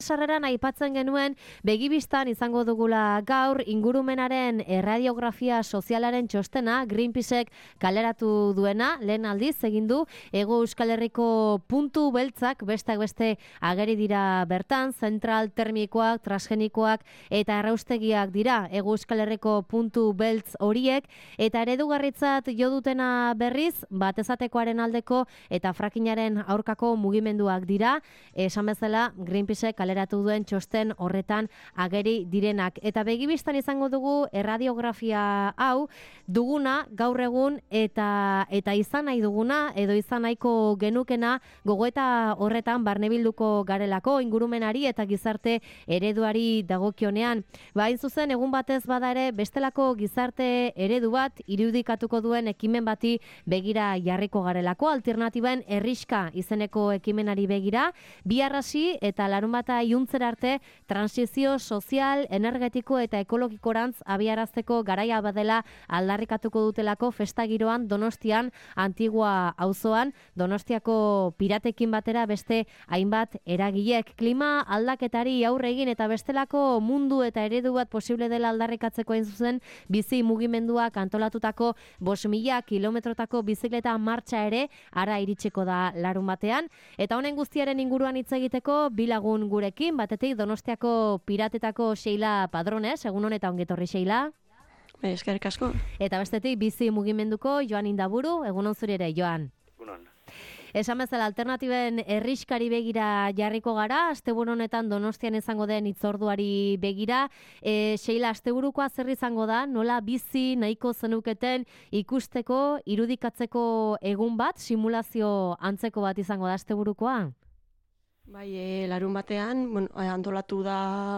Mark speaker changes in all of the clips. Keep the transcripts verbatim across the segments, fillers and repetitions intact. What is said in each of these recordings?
Speaker 1: Sarreran aipatzen genuen begibistan izango dugula gaur ingurumenaren erradiografia sozialaren txostena Greenpeacek kaleratu duena, lehen aldiz egin du Hego Euskal Herriko puntu beltzak besteak beste ageri dira bertan, zentral termikoak, transgenikoak eta erraustegiak dira Hego Euskal Herriko puntu beltz horiek, eta eredugarritzat jo dutena berriz, batezatekoaren aldeko eta frackingaren aurkako mugimenduak dira, esan bezala Greenpeacek kaleratu duen txosten horretan ageri direnak. Eta begibistan izango dugu erradiografia hau duguna gaur egun eta eta izan nahi duguna edo izan nahiko genukena gogoeta horretan barnebilduko garelako ingurumenari eta gizarte ereduari dagokionean. Ba, hain zuzen egun batez bada ere bestelako gizarte eredu bat irudikatuko duen ekimen bati begira jarriko garelako, alternatiben herriska izeneko ekimenari begira, bihar hasi eta larunbata iluntzera arte transizio sozial, energetiko eta ekologikorantz abiarazteko garaia badela aldarrikatuko dutelako festa giroan Donostian, Antigua auzoan, Donostiako piratekin batera beste hainbat eragilek. Klima aldaketari aurre egin eta bestelako mundu eta eredu bat posible dela aldarrikatzeko hain zuzen bizi mugimenduak antolatutako bost mila kilometrotako bizikleta martxa ere ara iritsiko da larun batean. Eta honen guztiaren inguruan hitz egiteko bi lagun gurekin, batetik Donostiako piratetako Sheila Padrones, egun honetan ongetorri Sheila.
Speaker 2: Eskerrik asko.
Speaker 1: Eta bestetik bizi mugimenduko Joan Indaburu, egun on zuri ere Joan.
Speaker 3: Egunon.
Speaker 1: Esan bezala alternatiben herriskari begira jarriko gara, asteburu honetan Donostian izango den hitzorduari begira. E, Sheila, asteburukoa zer izango da, nola bizi nahiko zenuketen ikusteko, irudikatzeko egun bat, simulazio antzeko bat izango da asteburukoa?
Speaker 2: Bai, e, larun batean, bueno, antolatu da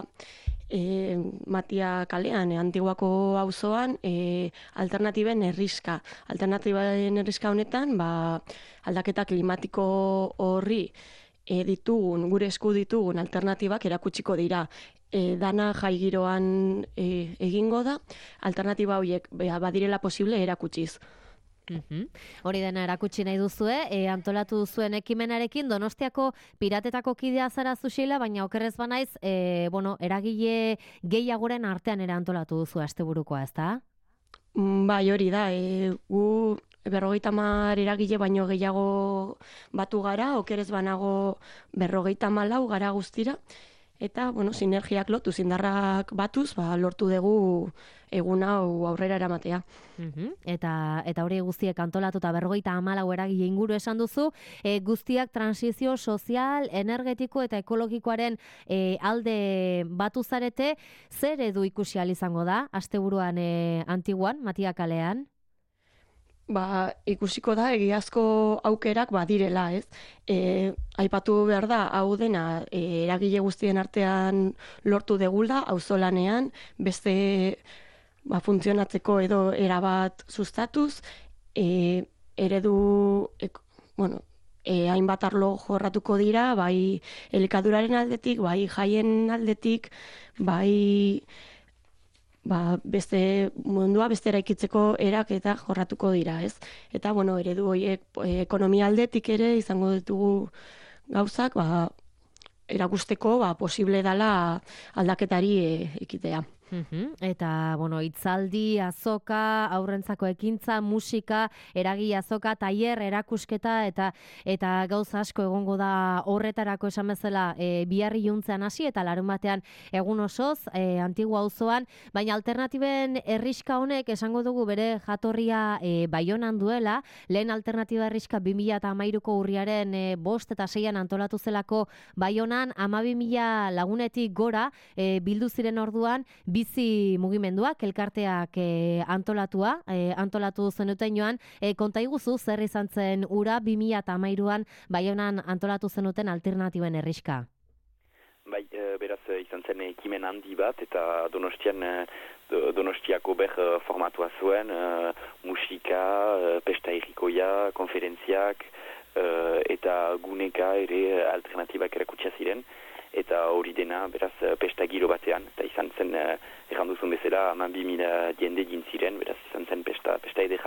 Speaker 2: e, Matia kalean, e, Antiguako auzoan, e, alternatiben herriska. Alternatiben herriska honetan, ba, aldaketa klimatiko horri e, ditugun, gure esku ditugun alternatibak erakutsiko dira. E, dana jai giroan e, egingo da, alternatiba horiek badirela posible erakutsiz.
Speaker 1: Uhum. Hori dena erakutsi nahi duzue, e, antolatu duzuen ekimenarekin Donostiako piratetako kidea zara Sheila, baina okerrez banaiz, e, bueno, eragile gehiagoren artean ere antolatu duzu asteburukoa, ezta?
Speaker 2: Bai, hori da, e, gu berrogeita hamar eragile baino gehiago batu gara, okerez banago berrogeita hamalau gara guztira, eta, bueno, sinergiak lotu, indarrak batuz, ba, lortu dugu egun hau aurrera eramatea.
Speaker 1: Uhum. Eta, eta hori guztiek antolatuta berrogeita hamalau eragile inguru esan duzu, e, guztiak transizio sozial, energetiko eta ekologikoaren e, alde batu zarete, zer edu ikusi ahal izango da, asteburuan e, Antiguan, Matia kalean?
Speaker 2: Ba, ikusiko da egiazko aukerak badirela, ez? E, aipatu behar da, hau dena e, eragile guztien artean lortu degula, auzolanean, beste ba, funtzionatzeko edo erabat sustatuz, e, eredu, e, bueno, e, hainbat arlo jorratuko dira, bai elikaduraren aldetik, bai jaien aldetik, bai ba, beste mundua beste eraikitzeko erak eta jorratuko dira, ez? Eta, bueno, eredu horiek ekonomia aldetik ere izango ditugu gauzak, ba, erakusteko ba, posible dela aldaketari e, ekitea.
Speaker 1: Uhum. Eta, bueno, itzaldi, azoka, aurrentzako ekintza, musika, eragi azoka, tailer, erakusketa, eta eta gauza asko egongo da horretarako esan bezala e, biharri juntzean hasi, eta larun batean egun osoz, e, Antigua auzoan, baina alternatiben herriska honek esango dugu bere jatorria e, Baionan duela, lehen alternatiba herriska bi mila hamairuko urriaren e, bost eta seian antolatu zelako Baionan, hamabi mila lagunetik gora e, bildu ziren orduan, bizi mugimenduak, elkarteak e, antolatua, e, antolatu zenuten joan, e, konta iguzu zer izan zen ura bi mila hamairuan Baionan antolatu zenuten alternatiben herriska?
Speaker 3: Bai, e, beraz izan zen ekimen handi bat, eta Donostian, e, Donostiako ber formatua zuen, e, musika, e, pesta irrikoia, konferentziak, e, eta guneka ere alternatibak erakutsia ziren. Eta hori dena, beraz, pesta giro batean, eta izan zen, erranduzun bezala, haman bi mila jende jintziren, beraz, izan zen pesta, pesta edera.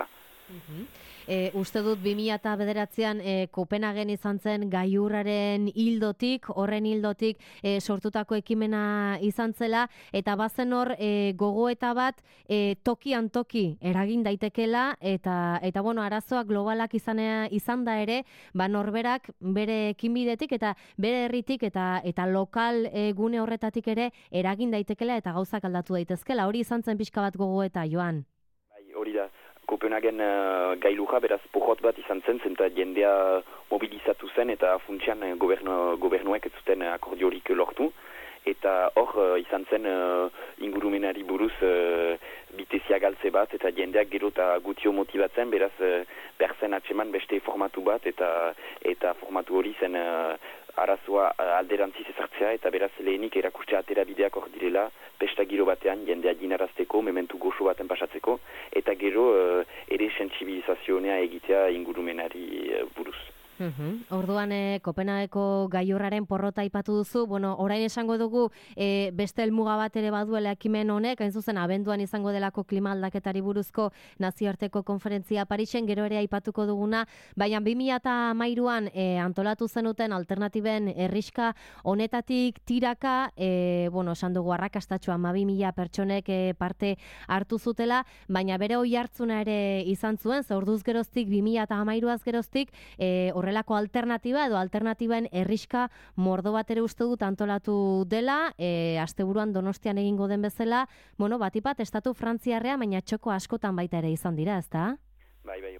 Speaker 1: E, uste dut bi mila bederatzian e, Kopenhagen izan zen gailurraren hildotik, horren hildotik e, sortutako ekimena izan zela, eta bazen hor e, gogoeta bat e, tokian toki eragin daitekela, eta eta bueno, arazoak globalak izanea, izan da ere, ba norberak bere ekinbidetik eta bere herritik eta eta lokal e, gune horretatik ere eragin daitekela eta gauzak aldatu daitezkela. Hori izan zen pixka bat gogoeta, Joan.
Speaker 3: Bai, hori da. Kopenhagen uh, gailurra beraz pohot bat izan zen, zenta jendea mobilizatu zen eta funtsian uh, gobernu, gobernuek ez zuten akordiorik lortu. Eta hor uh, izan zen uh, ingurumenari buruz uh, bitezia galtze bat eta jendeak gero eta gutio motibatzen, beraz uh, behar zen atseman beste formatu bat eta eta formatu hori zen uh, arazoa alderantziz ezartzea eta beraz lehenik erakuste atera bideak hor direla, pesta giro batean jendea ginarazteko, mementu goxo baten pasatzeko, eta gero uh, ere sentsibilizazionea egitea ingurumenari uh, buruz.
Speaker 1: Uhum. Orduan, e, Kopenhageko gailurraren porrota aipatu duzu, bueno, orain esango dugu e, beste helmuga bat ere baduela ekimen honek, hain zuzen abenduan izango delako klima aldaketari buruzko nazioarteko konferentzia Parisen, gero ere aipatuko duguna, baina bi mila hamairuan e, antolatu zenuten alternatiben herriska honetatik tiraka, e, bueno, esan dugu arrakastatxoa hamabi mila pertsonek e, parte hartu zutela, baina bere oihartzuna ere izan zuen, ze orduz geroztik, bi mila hamairuaz geroztik, e, horrelako alternatiba edo alternatiben herriska mordo bat ere uste dut antolatu dela, e, asteburuan Donostian egingo den bezala, bueno, batipat estatu frantziarrea, baina txoko askotan baita ere izan dira, ezta?
Speaker 3: Bai, bai.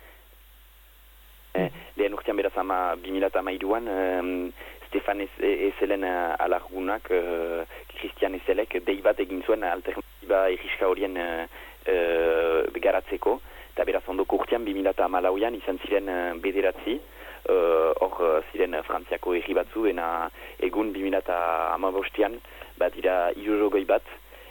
Speaker 3: Eh, lehen urtean beraz ama bi mila hamairuan, um, Stefan Ezelen alargunak, uh, Christian Ezelek, dei bat egin zuen alternatiba herriska horien uh, uh, garatzeko, eta beraz ondoko urtean bi mila hamalauan izan ziren uh, bederatzi, hor uh, uh, ziren uh, Frantziako herri batzu, ena egun bi mila hamabostean bat dira hirurogei bat,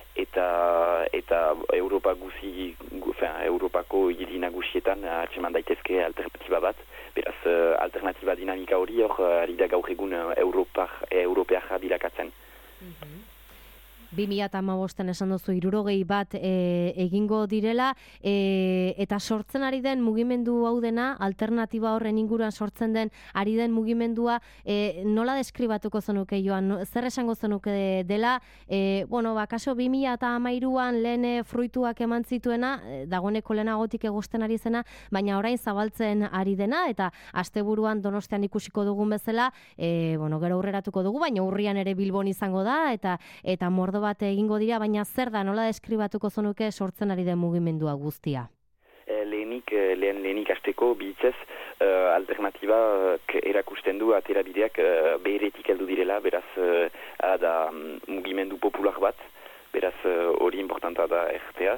Speaker 3: eta eta Europa guzi, gu, fin, Europako hiri nagusietan atseman daitezke alternatiba bat, beraz uh, alternatiba dinamika hori hor uh, ari da gaur egun uh, Europeaja bilakatzen.
Speaker 1: Mm-hmm. bi mila hamabostean esan duzu hirurogei bat e, egingo direla, e, eta sortzen ari den mugimendu hau dena, alternatiba horren inguruan sortzen den ari den mugimendua, e, nola deskribatuko zenuke, Joan? Zer esango zenuke dela? E, bueno, ba, kaso bi mila hamairuan lehen fruituak eman zituena, e, dagoeneko lehenagotik egusten ari zena, baina orain zabaltzen ari dena, eta asteburuan Donostian ikusiko dugun bezala, e, bueno, gero aurreratuko dugu, baina urrian ere Bilbon izango da, eta eta mordo bat egingo dira, baina zer da, nola deskribatuko zenuke sortzen ari den mugimendua guztia?
Speaker 3: E, lehenik, lehen lehenik asteko bihitzez uh, alternatibak erakusten du aterabideak uh, beheretik heldu direla, beraz uh, da um, mugimendu popular bat, beraz hori uh, importanta da ertea.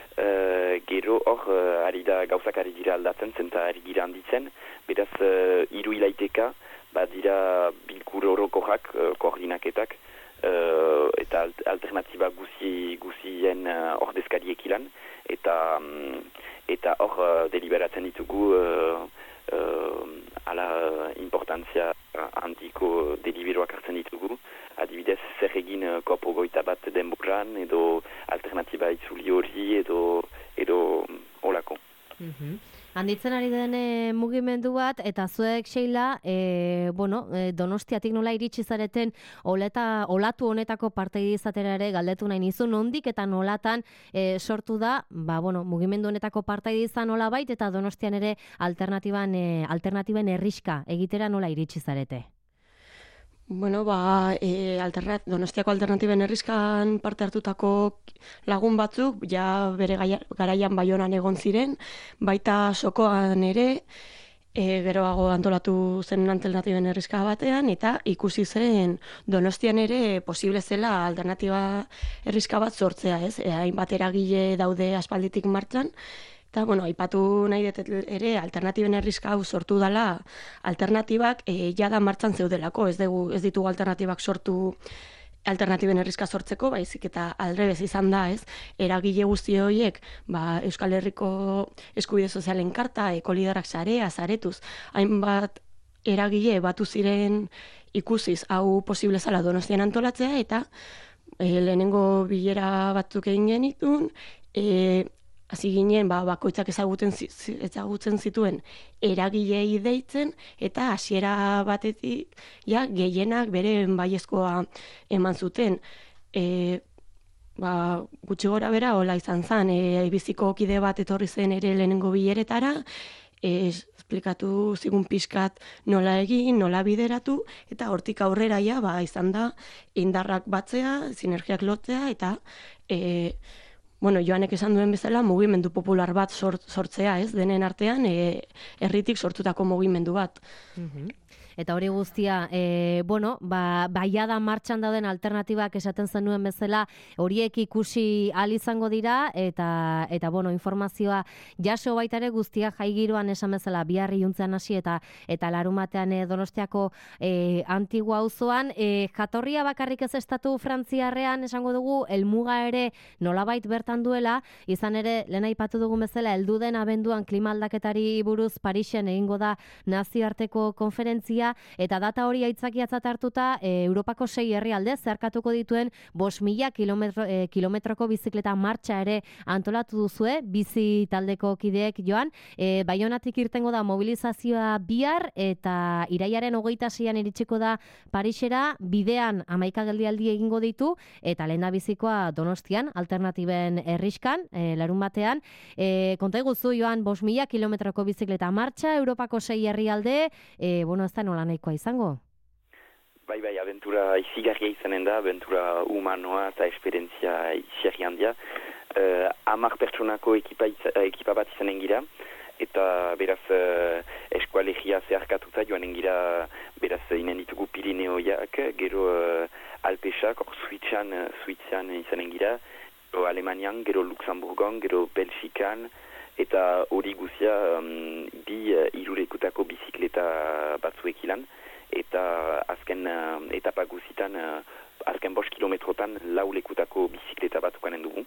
Speaker 3: Uh, gero hor uh, ari da gauzak ari dira aldatzen, zenta ari dira handitzen, beraz uh, hiru hilaiteka bat dira bilkur orokorrak, uh, koordinaketak, Uh, eta alternatiba guzi guzien uh, ordezkariek ilan, eta um, eta hor uh, deliberatzen ditugu uh, uh, ala importantzia uh, handiko deliberoak hartzen ditugu, adibidez zer egin uh, kopo goita bat denboran, edo alternatiba itzuli hori, edo edo olako.
Speaker 1: Mm-hmm. Handitzen ari den e, mugimendu bat, eta zuek, Sheila, e, bueno, e, Donostiatik nola iritsi zareten oleta, olatu honetako partei izatera ere galdetu nahi nizu, nondik eta nolatan e, sortu da, ba, bueno, mugimendu honetako partei izan nola bait, eta Donostian ere alternatiban, e, alternatiben herriska egitera nola iritsi zarete?
Speaker 2: Bueno, ba, e, alternat, Donostiako alternatiben herriskan parte hartutako lagun batzuk, ja bere gaia, garaian Baionan egon ziren, baita Sokoan ere, e, geroago antolatu zen alternatiben herriska batean, eta ikusi zen Donostian ere posible zela alternatiba herriska bat sortzea, ez? E, hainbat eragile daude aspalditik martxan, eta, bueno, aipatu nahi dut ere, alternatiben herriska hau sortu dela, alternatibak e, jada martxan zeudelako, ez, dugu, ez ditugu alternatibak sortu alternatiben herriska sortzeko, baizik eta aldrebez izan da, ez, eragile guzti horiek, ba, Euskal Herriko eskubide sozialen karta, ekolidarak sarea, saretuz, hainbat eragile batu ziren ikusiz, hau posible zala Donostian antolatzea, eta e, lehenengo bilera batzuk egin genitun, e, hasi ginen, ba, bakoitzak ezagutzen, ezagutzen zituen eragilei deitzen, eta hasiera batetik ja, gehienak bere baiezkoa eman zuten. E, ba, gutxi gora bera, hola izan zen, e, biziko kide bat etorri zen ere lehenengo bileretara, e, esplikatu zigun pixkat nola egin, nola bideratu, eta hortik aurrera ja, ba, izan da, indarrak batzea, sinergiak lotzea, eta e, bueno, Joanek esan duen bezala, mugimendu popular bat sort, sortzea, ez? Denen artean, e, herritik sortutako mugimendu bat.
Speaker 1: Mm-hmm. Eta hori guztia, e, bueno, ba, baia da martxan dauden alternatibak esaten zenuen bezala, horiek ikusi ahal izango dira, eta, eta bueno, informazioa jaso baita ere guztia jaigiroan esan bezala, bihar iluntzean hasi eta eta larumatean e, Donostiako e, Antigua auzoan, e, jatorria bakarrik ez estatu frantziarrean esango dugu, helmuga ere nolabait bertan duela, izan ere, lehen aipatu dugun bezala, heldu den abenduan klima aldaketari buruz Parisen egingo da nazioarteko konferentzia, eta data hori aitzakiatzat hartuta e, Europako sei herrialde zeharkatuko dituen bost mila kilometro, e, kilometroko bizikleta martxa ere antolatu duzue, bizi taldeko kideek Joan, e, Baionatik irtengo da mobilizazioa bihar eta iraiaren hogeita seian iritsiko da Parisera, bidean hamaika geldialdi egingo ditu eta lehendabizikoa Donostian, alternatiben herriskan, e, larun batean. E, konta iguzu Joan, bost mila kilometroko bizikleta martxa, Europako sei herrialde, e, bueno, ez da nola nahikoa izango?
Speaker 3: Bai, bai, abentura izigarria izanen da, abentura humanoa eta esperientzia izigarri handia. Uh, Amar pertsonako ekipa, ekipa bat izanen gira, eta beraz uh, eskualegia zeharkatuta joanen gira, beraz inen ditugu Pirineoiak, gero uh, Alpesak, hor Suitzan, uh, Suitzan izanen gira, gero Alemanian, gero Luxemburgon, gero Belgikan, eta hori guzia um, bi uh, irurekutako bizikleta batzuek ilan, eta azken uh, etapa guzitan, uh, azken bost kilometrotan laulekutako bizikleta bat ukanen dugu.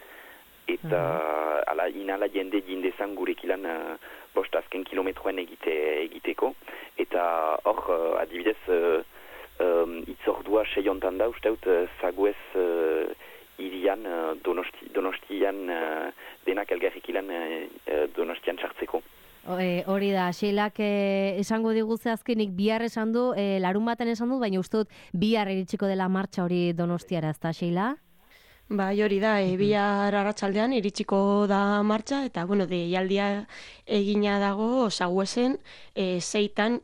Speaker 3: Eta mm-hmm. ala, inala jende jindezan gurek ilan uh, bost azken kilometroen egite, egiteko. Eta hor, uh, adibidez, uh, um, itzordua seiontan da, usteut, uh, zaguez uh, irian, uh, donosti, donostian uh, denak elgarrik ilan uh, donostian txartzeko.
Speaker 1: Hori da, Sheilak eh, esango digutze azkenik bihar esan du, eh, larun baten esan du, baina uste dut bihar iritsiko dela martxa hori Donostiara, ez da, Sheila?
Speaker 2: Bai, hori da, e, bihar arratsaldean iritsiko da martxa, eta, bueno, deialdia egina dago, Saguesen, e, zeitan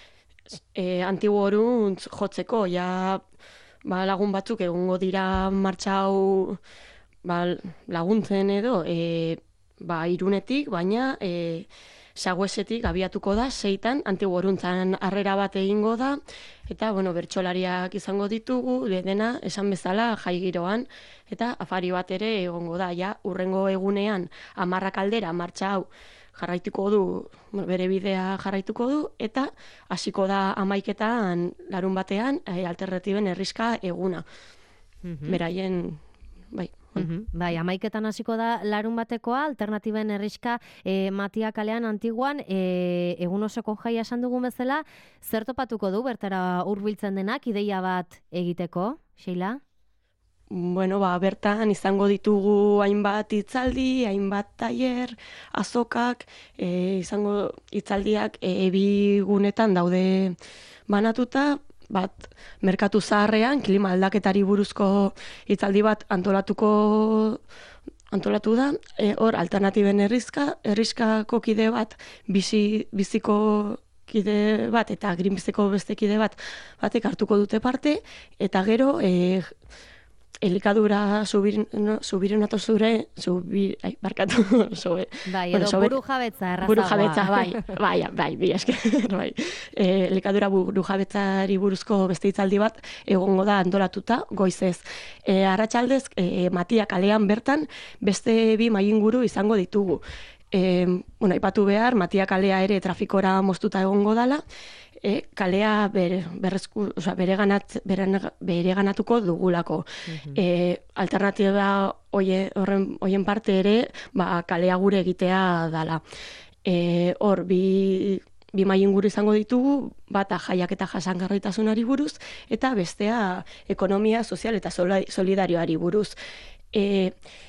Speaker 2: e, Antiguoruntz jotzeko, ja ba, lagun batzuk egongo dira martxa hau ba, laguntzen edo, e, ba, Irunetik, baina e, Saguesetik abiatuko da, zeitan, Antiguoruntzan harrera bat egingo da, eta, bueno, bertsolariak izango ditugu, dena, esan bezala, jaigiroan, eta afari bat ere egongo da, ja, urrengo egunean, hamarrak aldera, martxa hau, jarraituko du, bere bidea jarraituko du, eta hasiko da hamaiketan, larun batean, e, alternatiben herriska eguna. Mm-hmm. Beraien, bai.
Speaker 1: Mm-hmm. Bai, hamaiketan hasiko da larun batekoa, alternatiben herriska e, Matia kalean Antiguan, e, egun osoko jaia esan dugun bezala, zer topatuko du bertara hurbiltzen denak, ideia bat egiteko, Sheila?
Speaker 2: Bueno, ba, bertan izango ditugu hainbat hitzaldi, hainbat tailer, azokak, e, izango hitzaldiak e, bi gunetan daude banatuta, bat merkatu zaharrean, klima aldaketari buruzko hitzaldi bat antolatuko antolatu da, e, hor alternatiben herrizka, herrizkako kide bat, bizi, biziko kide bat, eta Greenpeaceko beste kide bat, batek hartuko dute parte, eta gero, e, elikadura subir, no, subirunatu zure, subir, ai, barkatu, sobe.
Speaker 1: Bai, edo bueno, buru jabetza, errazagoa.
Speaker 2: Buru jabetza, bai, bai, bai, bi esker, bai. E, elikadura buru jabetzari buruzko beste hitzaldi bat egongo da antolatuta, goizez. E, arratsaldez, e, Matia kalean bertan, beste bi mahainguru izango ditugu. E, bueno, aipatu behar, Matia kalea ere trafikora moztuta egongo dala, E, kalea bere, berrezku, oza, bere, ganat, bere, bere ganatuko dugulako. Mm-hmm. E, alternatiba oie, horren, oien parte ere, ba, kalea gure egitea dala. E, hor, bi, bi mahainguru izango ditugu, bata jaiak eta jasangarritasunari buruz, eta bestea ekonomia sozial eta solidarioari buruz. E,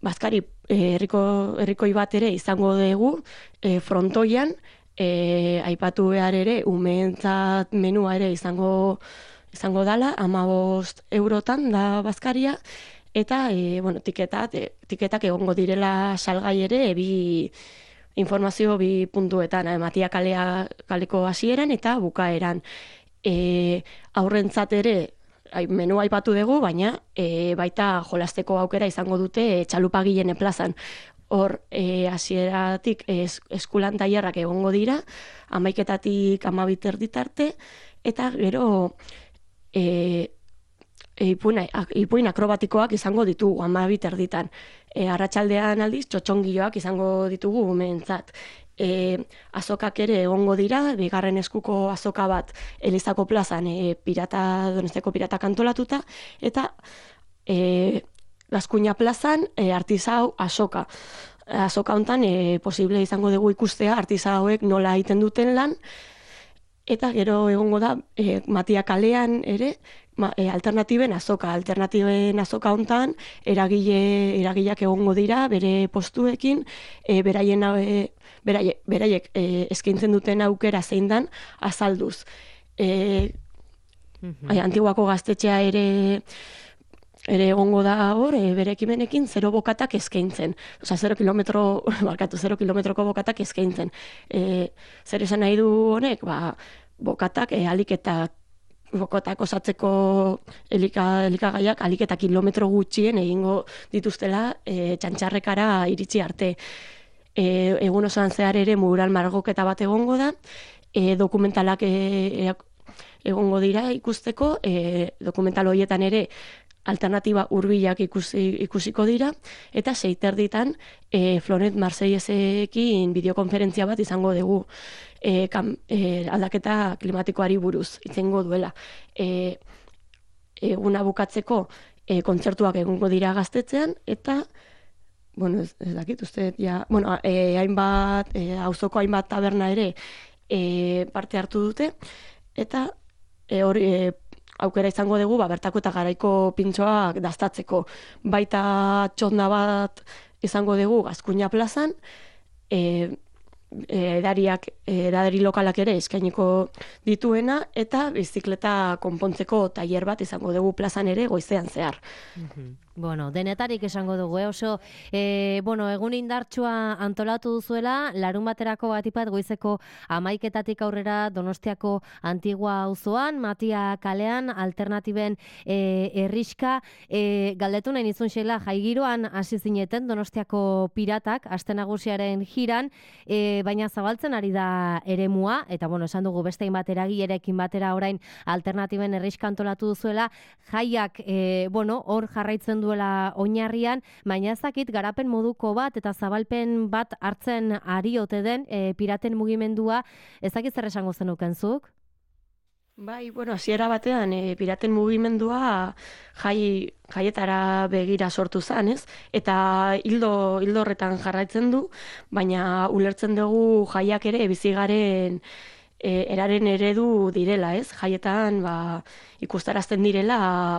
Speaker 2: bazkari herriko herrikoi bat ere izango dugu e, frontoian, e, aipatu behar ere umeentzat menua ere izango izango dala, hamabost eurotan da bazkaria, eta e, bueno, tiketat, e, tiketak egongo direla salgai ere bi informazio bi puntuetan, e, Matia kalea kaleko hasieran eta bukaeran. E, aurrentzat ere menua aipatu dugu, baina e, baita jolasteko aukera izango dute e, Txalupagilene plazan. Hor, e, hasieratik es, eskulan tailerrak egongo dira, hamaiketatik hamabi erditarte, eta gero e, e, ipuin, ipuin akrobatikoak izango ditugu hamabi erditan. E, arratsaldean aldiz, txotxongioak izango ditugu umeentzat. E, azokak ere egongo dira, bigarren eskuko azoka bat Elizako plazan e, pirata, Donostiako piratak antolatuta, eta e, Gazkuña plazan e, artizau azoka. Azoka hontan e, posible izango dugu ikustea artizauek nola egiten duten lan, eta gero egongo da e, Matia kalean ere ma, e, alternatiben azoka. Alternatiben azoka hontan eragile, eragileak egongo dira bere postuekin, e, beraien e, Beraiek, beraiek e, eskaintzen duten aukera zein dan azalduz. E, mm-hmm. ai, Antiguako gaztetxea ere ere egongo da hor, e, bere ekimenekin zero bokatak eskaintzen. Osea, zero kilometro, barkatu, zero kilometroko bokatak eskaintzen. E, zer esan nahi du honek? Ba, bokatak, e, alik eta bokatak osatzeko elika, elikagaiak alik eta kilometro gutxien egingo dituztela e, txantxarrekara iritsi arte. E, egun osoan zehar ere mural margoketa bat egongo da, e, dokumentalak e, egongo dira ikusteko, e, dokumental horietan ere alternatiba hurbilak ikusi, ikusiko dira, eta seiterditan e, Floret Marseillasekin bideokonferentzia bat izango dugu e, kam, e, aldaketa klimatikoari buruz, itzengo duela. E, eguna bukatzeko e, kontzertuak egongo dira Gaztetxean, eta bueno, ez, ez dakit, uste, ja, bueno, e, hainbat, e, auzoko hainbat taberna ere e, parte hartu dute, eta e, hori e, aukera izango dugu, ba, bertako eta garaiko pintxoak daztatzeko. Baita txotna bat izango dugu Gazkuña plazan, e, e, edariak, edari lokalak ere eskainiko dituena, eta bizikleta konpontzeko tailer bat izango dugu plazan ere goizean zehar.
Speaker 1: Mm-hmm. Bueno, denetarik esango dugu, eh? Oso, e, bueno, egun indartsua antolatu duzuela, larun baterako batipat goizeko hamaiketatik aurrera Donostiako Antigua auzoan, Matia kalean, alternatiben e, erriska, e, galdetu nahi nizun xela, jaigiroan hasi zineten Donostiako piratak, aste nagusiaren jiran, e, baina zabaltzen ari da eremua, eta bueno, esan dugu beste hainbat eragilerekin batera orain alternatiben erriska antolatu duzuela, jaiak, e, bueno, hor jarraitzen duela oinarrian, baina ez dakit garapen moduko bat eta zabalpen bat hartzen ari ote den e, piraten mugimendua, ez dakit zer esango zenuken zuk?
Speaker 2: Bai, bueno, hasiera batean e, piraten mugimendua jai, jaietara begira sortu zen, ez? Eta hildo, hildo horretan jarraitzen du, baina ulertzen dugu jaiak ere bizigaren e, eraren eredu direla, ez? Jaietan ba, ikustarazten direla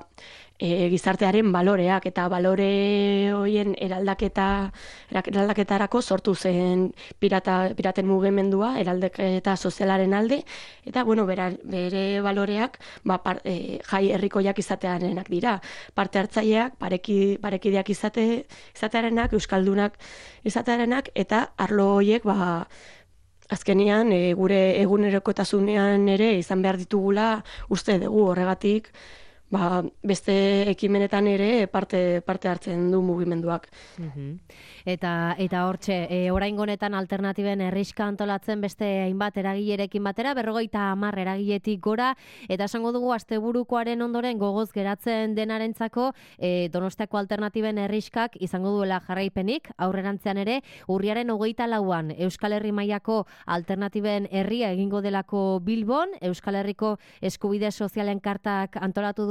Speaker 2: E, gizartearen baloreak, eta balore horien eraldaketa eraldaketarako sortu zen pirata, piraten mugimendua, eraldaketa sozialaren alde, eta bueno, bera, bere baloreak ba, par, e, jai herrikoiak izatearenak dira, parte hartzaileak, pareki, parekideak izate, izatearenak, euskaldunak izatearenak, eta arlo horiek ba, azkenean e, gure egunerokotasunean ere izan behar ditugula uste dugu horregatik, ba, beste ekimenetan ere parte parte hartzen du mugimenduak.
Speaker 1: Mm-hmm. Eta eta hortxe, e, oraingo honetan alternatiben erriska antolatzen beste hainbat eragilerekin batera, berrogeita hamar eragiletik gora, eta esango dugu asteburukoaren ondoren gogoz geratzen denarentzako e, Donostiako alternatiben erriskak izango duela jarraipenik, aurrerantzean ere urriaren hogeita lauan Euskal Herri mailako alternatiben herria egingo delako Bilbon, Euskal Herriko eskubide sozialen kartak antolatu du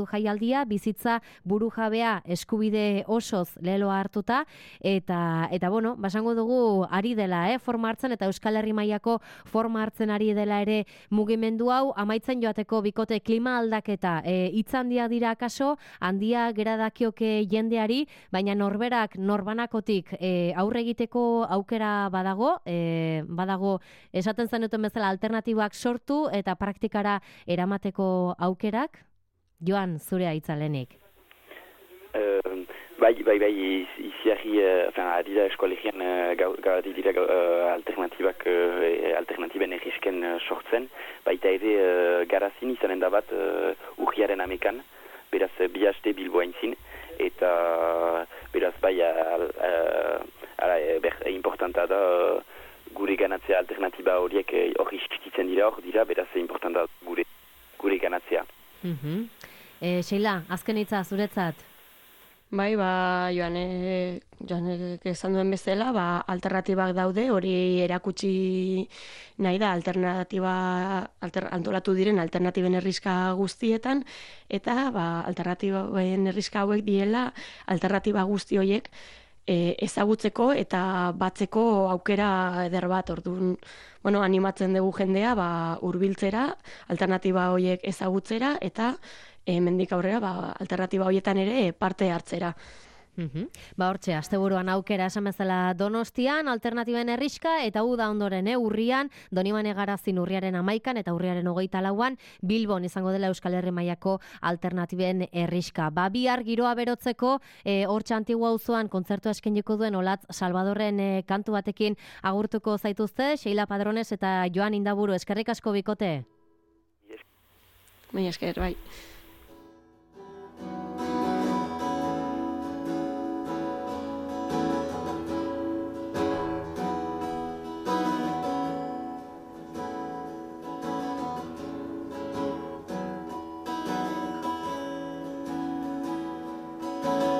Speaker 1: jaialdia, bizitza burujabea eskubide osoz leloa hartuta, eta, eta bueno, basango dugu ari dela, eh, forma hartzen, eta Euskal Herri mailako forma hartzen ari dela ere mugimendu hau, amaitzen joateko bikote klima aldaketa, e, hitz handia dira akaso, handia gera dakioke jendeari, baina norberak norbanakotik e, aurre egiteko aukera badago, e, badago esaten zenuten bezala alternatibak sortu eta praktikara eramateko aukerak. Joan, zure aitzalenik.
Speaker 3: Uh, bai, bai, bai, iziarri, uh, ari da eskolegian uh, gaude dira uh, alternatibak, uh, alternatiben errisken uh, sortzen, baita ere uh, garazin izanen da bat uh, urriaren amekan, beraz bi haste Bilbo aintzin, eta beraz bai, uh, uh, ber, importanta da uh, gure ganatzea alternatiba horiek hori uh, istitzen dira, hor dira, beraz importanta gure, gure ganatzea.
Speaker 1: Mm-hmm. E, Sheila, azken hitza zuretzat?
Speaker 2: Bai, ba, joan, e, joan esan duen bezala, ba, alternatibak daude, hori erakutsi nahi da, alternatiba, alter, antolatu diren alternatiben erriska guztietan, eta ba, alternatiben erriska hauek diela, alternatiba guzti horiek e, ezagutzeko eta batzeko aukera eder bat, orduan, bueno, animatzen dugu jendea, ba, hurbiltzera, alternatiba horiek ezagutzera, eta hemendik aurrera ba, alternatiba horietan ere parte hartzera.
Speaker 1: Mm-hmm. Ba hortxe, asteburuan aukera esan bezala Donostian, alternatiben erriska, eta uda ondoren, eh, urrian, Donibane Garazin urriaren amaikan, eta urriaren hogeita lauan, Bilbon izango dela Euskal Herri mailako alternatiben erriska. Ba, bihar giroa berotzeko, eh, hortxe Antigua auzoan kontzertu eskeniko duen Olatz Salvadorren eh, kantu batekin agurtuko zaituzte, Sheila Padrones eta Joan Indaburu, eskerrik asko bikote.
Speaker 2: Bai, esker, bai. Thank you.